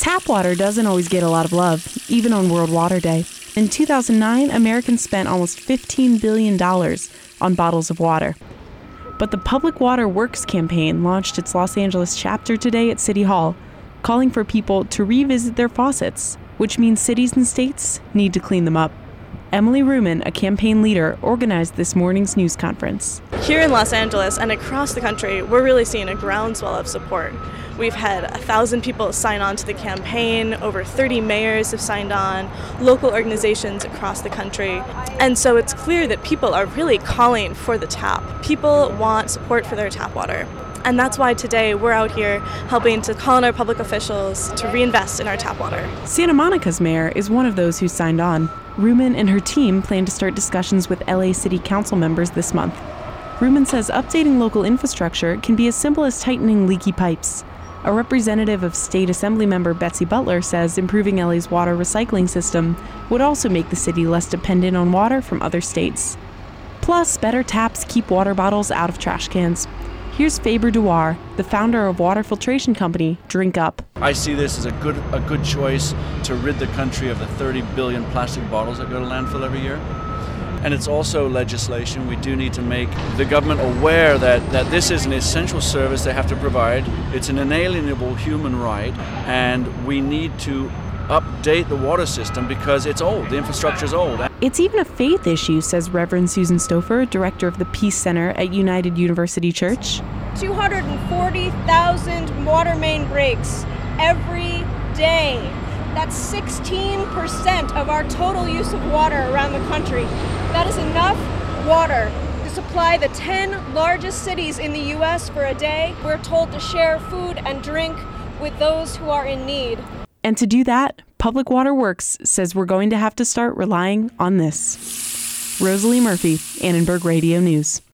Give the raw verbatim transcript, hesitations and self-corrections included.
Tap water doesn't always get a lot of love, even on World Water Day. In two thousand nine, Americans spent almost fifteen billion dollars on bottles of water. But the Public Water Works campaign launched its Los Angeles chapter today at City Hall, calling for people to revisit their faucets, which means cities and states need to clean them up. Emily Ruman, a campaign leader, organized this morning's news conference. Here in Los Angeles and across the country, we're really seeing a groundswell of support. We've had a thousand people sign on to the campaign, over thirty mayors have signed on, local organizations across the country. And so it's clear that people are really calling for the tap. People want support for their tap water. And that's why today we're out here helping to call on our public officials to reinvest in our tap water. Santa Monica's mayor is one of those who signed on. Ruman and her team plan to start discussions with L A City Council members this month. Ruman says updating local infrastructure can be as simple as tightening leaky pipes. A representative of State Assembly member Betsy Butler says improving L A's water recycling system would also make the city less dependent on water from other states. Plus, better taps keep water bottles out of trash cans. Here's Faber Duar, the founder of water filtration company Drink Up. I see this as a good a good choice to rid the country of the thirty billion plastic bottles that go to landfill every year. And it's also legislation. We do need to make the government aware that, that this is an essential service they have to provide. It's an inalienable human right, and we need to update the water system because it's old. The infrastructure is old. It's even a faith issue, says Reverend Susan Stouffer, director of the Peace Center at United University Church. two hundred forty thousand water main breaks every day. That's sixteen percent of our total use of water around the country. That is enough water to supply the ten largest cities in the U S for a day. We're told to share food and drink with those who are in need. And to do that, Public Water Works says we're going to have to start relying on this. Rosalie Murphy, Annenberg Radio News.